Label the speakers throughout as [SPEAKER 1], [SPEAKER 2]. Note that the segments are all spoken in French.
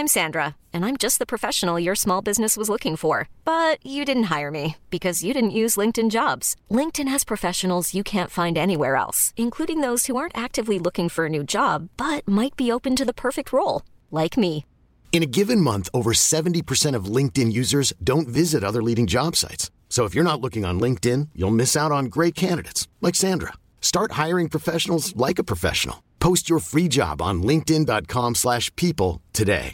[SPEAKER 1] I'm Sandra, and I'm just the professional your small business was looking for. But you didn't hire me because you didn't use LinkedIn Jobs. LinkedIn has professionals you can't find anywhere else, including those who aren't actively looking for a new job, but might be open to the perfect role, like me.
[SPEAKER 2] In a given month, over 70% of LinkedIn users don't visit other leading job sites. So if you're not looking on LinkedIn, you'll miss out on great candidates like Sandra. Start hiring professionals like a professional. Post your free job on linkedin.com/people today.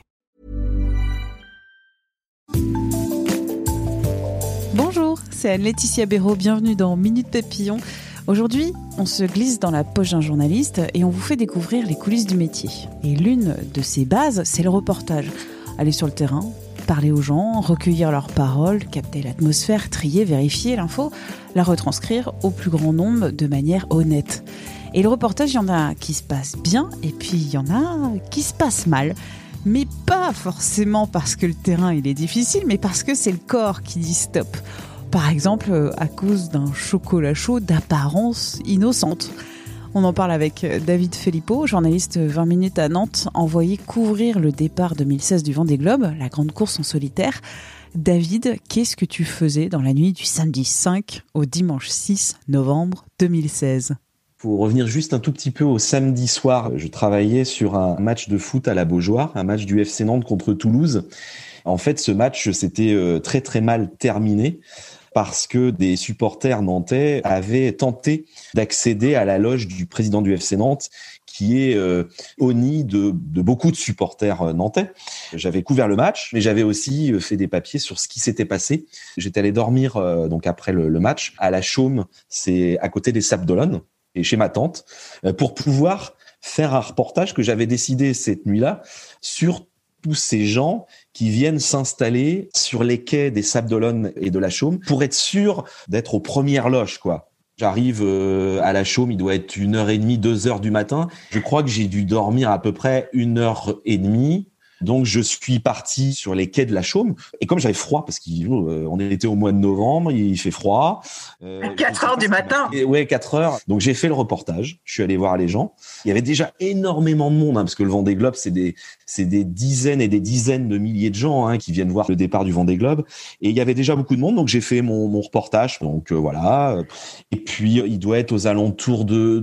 [SPEAKER 3] Bonjour, c'est Anne-Laetitia Béraud, bienvenue dans Minute Papillon. Aujourd'hui, on se glisse dans la poche d'un journaliste et on vous fait découvrir les coulisses du métier. Et l'une de ces bases, c'est le reportage. Aller sur le terrain, parler aux gens, recueillir leurs paroles, capter l'atmosphère, trier, vérifier l'info, la retranscrire au plus grand nombre de manière honnête. Et le reportage, il y en a qui se passent bien et puis il y en a qui se passent mal. Mais pas forcément parce que le terrain il est difficile, mais parce que c'est le corps qui dit stop. Par exemple, à cause d'un chocolat chaud d'apparence innocente. On en parle avec David Filippo, journaliste 20 minutes à Nantes, envoyé couvrir le départ 2016 du Vendée Globe, la grande course en solitaire. David, qu'est-ce que tu faisais dans la nuit du samedi 5 au dimanche 6 novembre 2016 ?
[SPEAKER 4] Pour revenir juste un tout petit peu au samedi soir, je travaillais sur un match de foot à la Beaujoire, un match du FC Nantes contre Toulouse. En fait, ce match s'était très très mal terminé parce que des supporters nantais avaient tenté d'accéder à la loge du président du FC Nantes, qui est au nid de beaucoup de supporters nantais. J'avais couvert le match, mais j'avais aussi fait des papiers sur ce qui s'était passé. J'étais allé dormir donc après le match à la Chaume, c'est à côté des Sables d'Olonne, et chez ma tante, pour pouvoir faire un reportage que j'avais décidé cette nuit-là sur tous ces gens qui viennent s'installer sur les quais des Sables d'Olonne et de la Chaume pour être sûr d'être aux premières loges, quoi. J'arrive à la Chaume, il doit être 1h30, 2h du matin. Je crois que j'ai dû dormir à peu près 1h30. Donc, je suis parti sur les quais de la Chaume. Et comme j'avais froid, parce qu'on était au mois de novembre, il fait froid.
[SPEAKER 5] À 4h du matin.
[SPEAKER 4] Ouais, 4h. Donc, j'ai fait le reportage. Je suis allé voir les gens. Il y avait déjà énormément de monde, parce que le Vendée Globe, c'est des dizaines et des dizaines de milliers de gens qui viennent voir le départ du Vendée Globe. Et il y avait déjà beaucoup de monde. Donc, j'ai fait mon reportage. Donc, voilà. Et puis, il doit être aux alentours de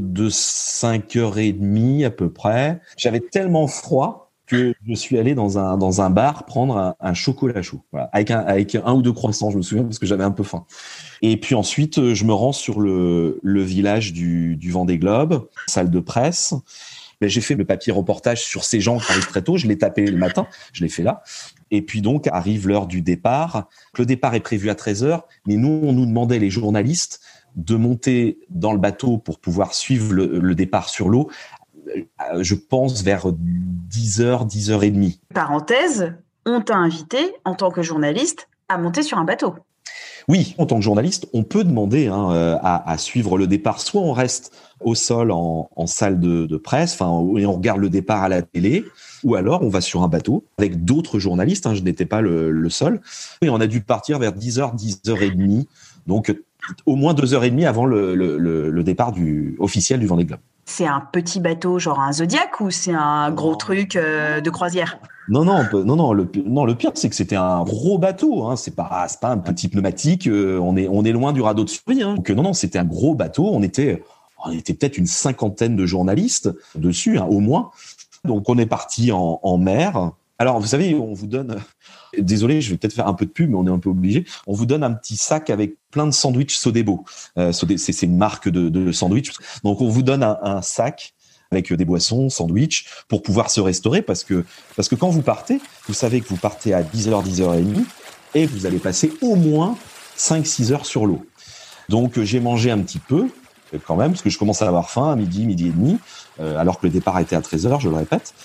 [SPEAKER 4] 5h30 à peu près. J'avais tellement froid que je suis allé dans un bar prendre un chocolat chaud, voilà, avec un ou deux croissants, je me souviens, parce que j'avais un peu faim. Et puis ensuite, je me rends sur le village du Vendée Globe, salle de presse. Mais j'ai fait le papier reportage sur ces gens qui arrivent très tôt. Je l'ai tapé le matin, je l'ai fait là. Et puis donc arrive l'heure du départ. Le départ est prévu à 13h, mais nous, on nous demandait, les journalistes, de monter dans le bateau pour pouvoir suivre le départ sur l'eau. Je pense vers 10h, 10h30.
[SPEAKER 5] Parenthèse, on t'a invité, en tant que journaliste, à monter sur un bateau.
[SPEAKER 4] Oui, en tant que journaliste, on peut demander à suivre le départ. Soit on reste au sol en salle de presse, et on regarde le départ à la télé, ou alors on va sur un bateau avec d'autres journalistes. Je n'étais pas le seul. Et on a dû partir vers 10h, 10h30. Donc, au moins 2h30 avant le départ officiel du Vendée Globe.
[SPEAKER 5] C'est un petit bateau, genre un Zodiac, ou c'est un gros truc de croisière ?
[SPEAKER 4] Non. Le pire, c'est que c'était un gros bateau. C'est pas un petit pneumatique. On est loin du radeau de survie. Donc non, c'était un gros bateau. On était peut-être une 50aine de journalistes dessus, au moins. Donc on est parti en mer. Alors vous savez, on vous donne. Désolé, je vais peut-être faire un peu de pub, mais on est un peu obligé. On vous donne un petit sac avec plein de sandwichs Sodebo. C'est une marque de sandwich. Donc, on vous donne un sac avec des boissons, sandwichs, pour pouvoir se restaurer, parce que quand vous partez, vous savez que vous partez à 10h, 10h30, et vous allez passer au moins 5-6 heures sur l'eau. Donc, j'ai mangé un petit peu, quand même, parce que je commence à avoir faim à midi et demi, alors que le départ était à 13h, je le répète.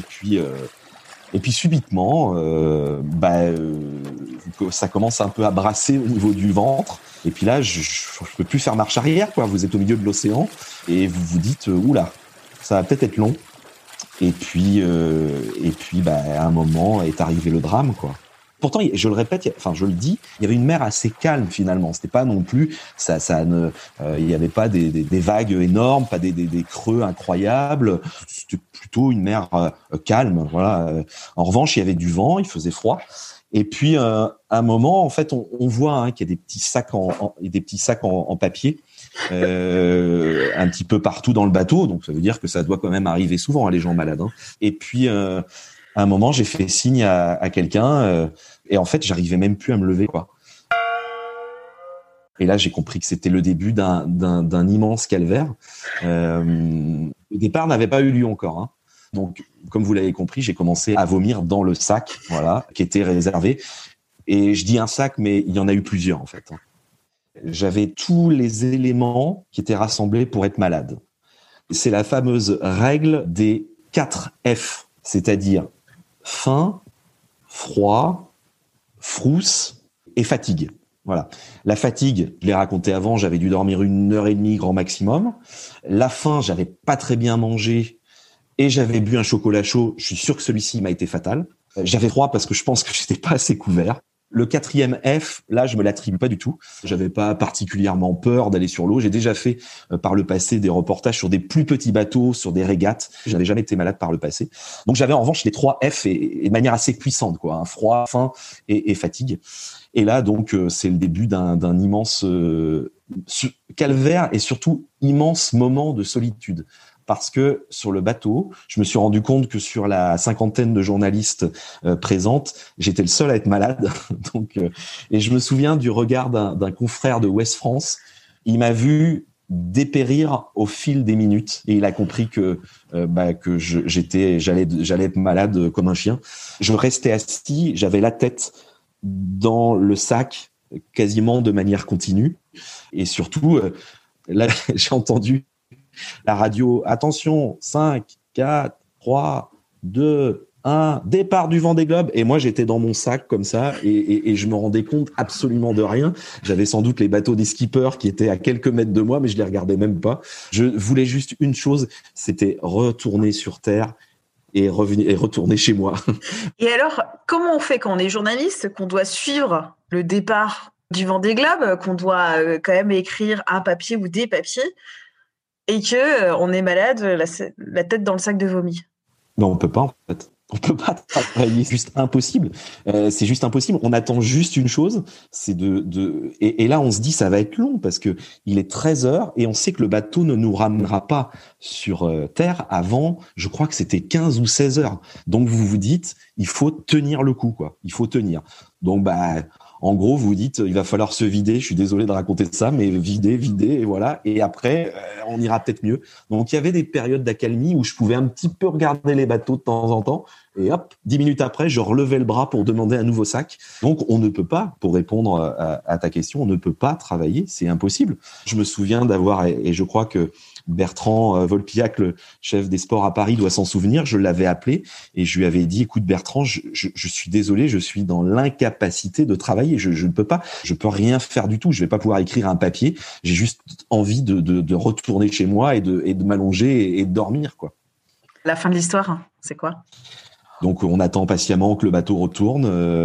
[SPEAKER 4] Et puis subitement, ça commence un peu à brasser au niveau du ventre. Et puis là, je peux plus faire marche arrière, quoi. Vous êtes au milieu de l'océan et vous vous dites, oula, ça va peut-être être long. Et puis, à un moment est arrivé le drame, quoi. Pourtant, je le répète, je le dis, il y avait une mer assez calme finalement. C'était pas non plus, il y avait pas des vagues énormes, pas des creux incroyables. C'était plutôt une mer calme. Voilà. En revanche, il y avait du vent, il faisait froid. Et puis, à un moment, en fait, on voit qu'il y a des petits sacs en papier. Un petit peu partout dans le bateau, donc ça veut dire que ça doit quand même arriver souvent les gens malades. Et puis à un moment, j'ai fait signe à quelqu'un et en fait, j'arrivais même plus à me lever, quoi. Et là, j'ai compris que c'était le début d'un immense calvaire. Le départ n'avait pas eu lieu encore. Donc, comme vous l'avez compris, j'ai commencé à vomir dans le sac, voilà, qui était réservé. Et je dis un sac, mais il y en a eu plusieurs en fait. J'avais tous les éléments qui étaient rassemblés pour être malade. C'est la fameuse règle des 4 F, c'est-à-dire faim, froid, frousse et fatigue. Voilà. La fatigue, je l'ai raconté avant, j'avais dû dormir 1h30 grand maximum. La faim, j'avais pas très bien mangé et j'avais bu un chocolat chaud. Je suis sûr que celui-ci m'a été fatal. J'avais froid parce que je pense que j'étais pas assez couvert. Le 4e F, là, je me l'attribue pas du tout. J'avais pas particulièrement peur d'aller sur l'eau. J'ai déjà fait par le passé des reportages sur des plus petits bateaux, sur des régates. Je n'avais jamais été malade par le passé. Donc j'avais en revanche les 3 F et de manière assez puissante, quoi. Froid, faim et fatigue. Et là, donc, c'est le début d'un immense calvaire et surtout immense moment de solitude. Parce que sur le bateau, je me suis rendu compte que sur la 50aine de journalistes présentes, j'étais le seul à être malade. Donc, et je me souviens du regard d'un confrère de Ouest France. Il m'a vu dépérir au fil des minutes et il a compris que j'allais être malade comme un chien. Je restais assis, j'avais la tête dans le sac quasiment de manière continue et surtout là j'ai entendu la radio, attention, 5, 4, 3, 2, 1, départ du Vendée Globe. Et moi, j'étais dans mon sac comme ça et je me rendais compte absolument de rien. J'avais sans doute les bateaux des skippers qui étaient à quelques mètres de moi, mais je les regardais même pas. Je voulais juste une chose, c'était retourner sur Terre et retourner chez moi.
[SPEAKER 5] Et alors, comment on fait quand on est journaliste, qu'on doit suivre le départ du Vendée Globe, qu'on doit quand même écrire un papier ou des papiers et que on est malade, la tête dans le sac de vomi?
[SPEAKER 4] Mais on peut pas, en fait. On peut pas travailler, c'est juste impossible. C'est juste impossible. On attend juste une chose, c'est et là on se dit ça va être long parce que il est 13h et on sait que le bateau ne nous ramènera pas sur terre avant, je crois que c'était 15 ou 16h. Donc vous vous dites, il faut tenir le coup, quoi. Il faut tenir. Donc en gros, vous vous dites, il va falloir se vider. Je suis désolé de raconter ça, mais vider, et voilà. Et après, on ira peut-être mieux. Donc, il y avait des périodes d'accalmie où je pouvais un petit peu regarder les bateaux de temps en temps. Et hop, 10 minutes après, je relevais le bras pour demander un nouveau sac. Donc, on ne peut pas, pour répondre à ta question, on ne peut pas travailler. C'est impossible. Je me souviens d'avoir, et je crois que Bertrand Volpiac, le chef des sports à Paris, doit s'en souvenir. Je l'avais appelé et je lui avais dit, écoute Bertrand, je suis désolé, je suis dans l'incapacité de travailler. Je ne peux pas, je peux rien faire du tout. Je vais pas pouvoir écrire un papier. J'ai juste envie de retourner chez moi et de m'allonger et de dormir, quoi.
[SPEAKER 5] La fin de l'histoire, c'est quoi?
[SPEAKER 4] Donc on attend patiemment que le bateau retourne.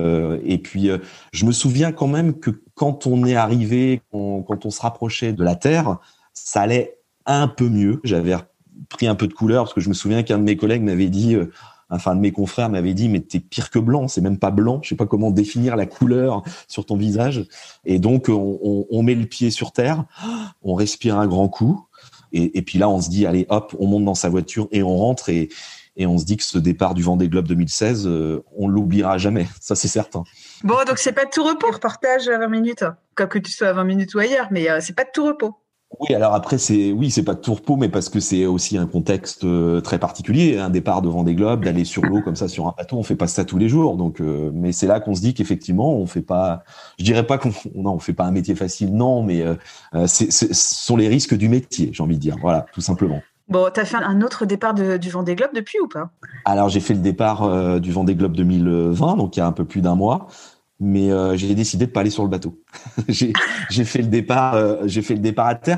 [SPEAKER 4] Et puis je me souviens quand même que quand on est arrivé, quand on se rapprochait de la terre, ça allait un peu mieux. J'avais pris un peu de couleur parce que je me souviens qu'un de mes collègues m'avait dit, un de mes confrères m'avait dit, mais t'es pire que blanc, c'est même pas blanc. Je sais pas comment définir la couleur sur ton visage. Et donc on met le pied sur terre, on respire un grand coup, et puis là on se dit, allez hop, on monte dans sa voiture et on rentre et on se dit que ce départ du Vendée Globe 2016, on l'oubliera jamais. Ça c'est certain.
[SPEAKER 5] Bon, donc c'est pas de tout repos, reportage à 20 minutes, comme que tu sois à 20 minutes ou ailleurs, mais c'est pas de tout repos.
[SPEAKER 4] Oui, alors après c'est pas de tout repos, mais parce que c'est aussi un contexte très particulier, un départ de Vendée Globe, d'aller sur l'eau comme ça sur un bateau, on fait pas ça tous les jours. Donc, mais c'est là qu'on se dit qu'effectivement on fait pas, je dirais pas on fait pas un métier facile, non, mais ce sont les risques du métier, j'ai envie de dire, voilà, tout simplement.
[SPEAKER 5] Bon, t'as fait un autre départ du Vendée Globe depuis ou pas?
[SPEAKER 4] Alors j'ai fait le départ du Vendée Globe 2020, donc il y a un peu plus d'un mois. Mais j'ai décidé de pas aller sur le bateau. j'ai fait le départ à terre.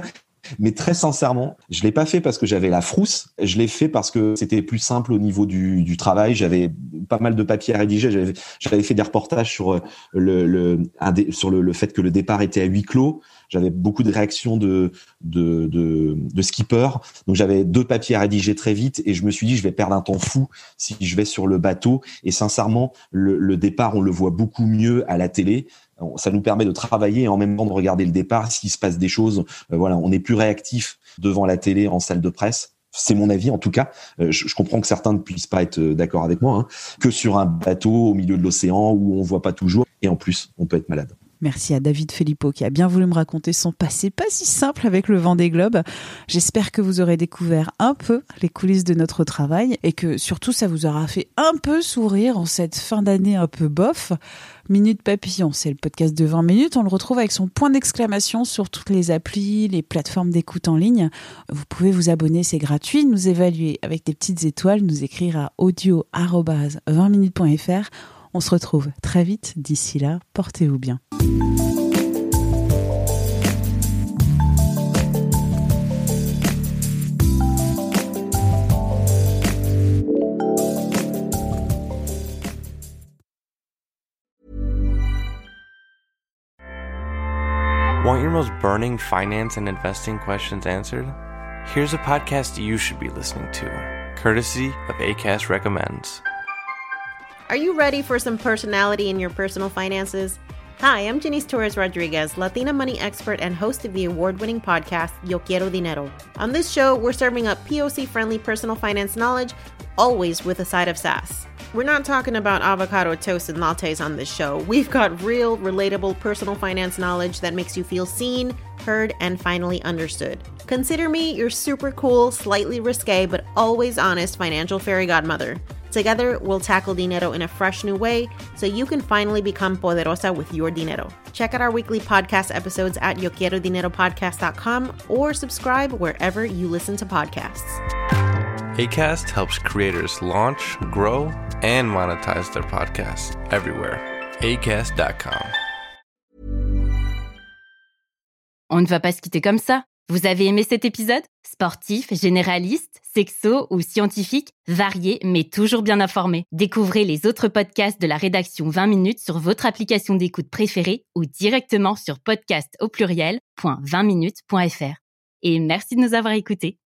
[SPEAKER 4] Mais très sincèrement, je l'ai pas fait parce que j'avais la frousse. Je l'ai fait parce que c'était plus simple au niveau du travail. J'avais pas mal de papiers à rédiger. J'avais fait des reportages sur le fait que le départ était à huis clos. J'avais beaucoup de réactions de skippers. Donc j'avais 2 papiers à rédiger très vite et je me suis dit je vais perdre un temps fou si je vais sur le bateau. Et sincèrement, le départ, on le voit beaucoup mieux à la télé. Ça nous permet de travailler et en même temps de regarder le départ, s'il se passe des choses. Voilà, on est plus réactif devant la télé en salle de presse. C'est mon avis en tout cas. Je comprends que certains ne puissent pas être d'accord avec moi, hein, que sur un bateau au milieu de l'océan où on voit pas toujours et en plus on peut être malade.
[SPEAKER 3] Merci à David Filippo qui a bien voulu me raconter son passé pas si simple avec le Vendée Globe. J'espère que vous aurez découvert un peu les coulisses de notre travail et que surtout ça vous aura fait un peu sourire en cette fin d'année un peu bof. Minute Papillon, c'est le podcast de 20 minutes. On le retrouve avec son point d'exclamation sur toutes les applis, les plateformes d'écoute en ligne. Vous pouvez vous abonner, c'est gratuit, nous évaluer avec des petites étoiles, nous écrire à audio@20minutes.fr. On se retrouve très vite. D'ici là, portez-vous bien.
[SPEAKER 6] Want your most burning finance and investing questions answered? Here's a podcast you should be listening to, courtesy of Acast Recommends.
[SPEAKER 7] Are you ready for some personality in your personal finances? Hi, I'm Janice Torres-Rodriguez, Latina money expert and host of the award-winning podcast, Yo Quiero Dinero. On this show, we're serving up POC-friendly personal finance knowledge, always with a side of sass. We're not talking about avocado toast and lattes on this show. We've got real, relatable personal finance knowledge that makes you feel seen, heard, and finally understood. Consider me your super cool, slightly risque, but always honest financial fairy godmother. Together, we'll tackle dinero in a fresh new way so you can finally become poderosa with your dinero. Check out our weekly podcast episodes at yoquierodineropodcast.com or subscribe wherever you listen to podcasts.
[SPEAKER 6] Acast helps creators launch, grow, and monetize their podcasts everywhere. Acast.com.
[SPEAKER 8] On ne va pas se quitter comme ça. Vous avez aimé cet épisode ? Sportif, généraliste, sexo ou scientifique, varié mais toujours bien informé. Découvrez les autres podcasts de la rédaction 20 minutes sur votre application d'écoute préférée ou directement sur podcast au pluriel.20minutes.fr. Et merci de nous avoir écoutés.